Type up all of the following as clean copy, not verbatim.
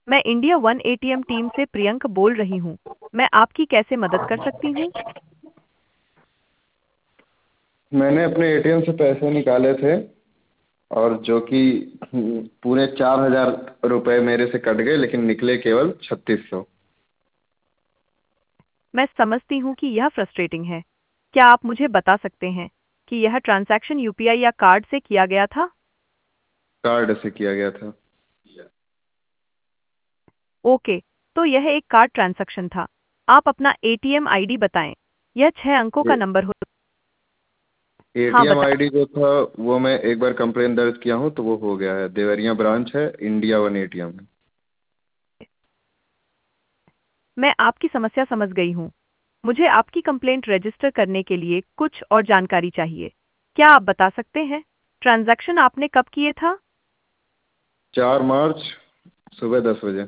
मैं India one ATM team से प्रियंक बोल रही हूँ। मैं आपकी कैसे मदद कर सकती हूँ? मैंने अपने एटीएम से पैसे निकाले थे और जो कि पूरे 4,000 रुपये मेरे से कट गए, लेकिन निकले केवल 3,600। मैं समझती हूँ कि यह फ्रस्ट्रेटिंग है। क्या आप मुझे बता सकते हैं कि यह ट्रांजैक्शन यूपीआई या कार्ड से किया गया था? कार्ड से किया गया था। ओके, तो यह एक कार्ड ट्रांजैक्शन था। आप अपना एटीएम आईडी बताएं। यह 6 अंकों का नंबर हो। हाँ, एटीएम बता। आईडी जो था वो मैं एक बार कंप्लेन दर्ज किया हूँ तो वो हो गया है। देवरिया ब्रांच है, इंडिया वन एटीएम है। मैं आपकी समस्या समझ गई हूँ। मुझे आपकी कंप्लेंट रजिस्टर करने के लिए कुछ और जानकारी चाहिए। क्या आप बता सकते हैं ट्रांजैक्शन आपने कब किए था? 4 मार्च सुबह 10 बजे।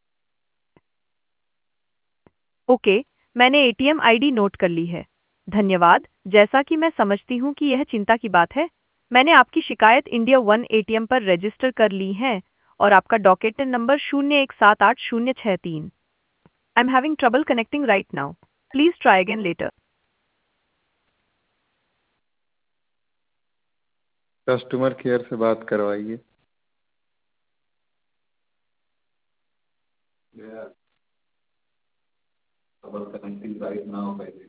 ओके, मैंने एटीएम आईडी नोट कर ली है। धन्यवाद। जैसा कि मैं समझती हूँ कि यह चिंता की बात है, मैंने आपकी शिकायत इंडिया वन एटीएम पर रजिस्टर कर ली है और आपका docket number 01788063। I am having trouble connecting right now. Please try again later. Customer care से बात करवाइए। Trouble connecting right now.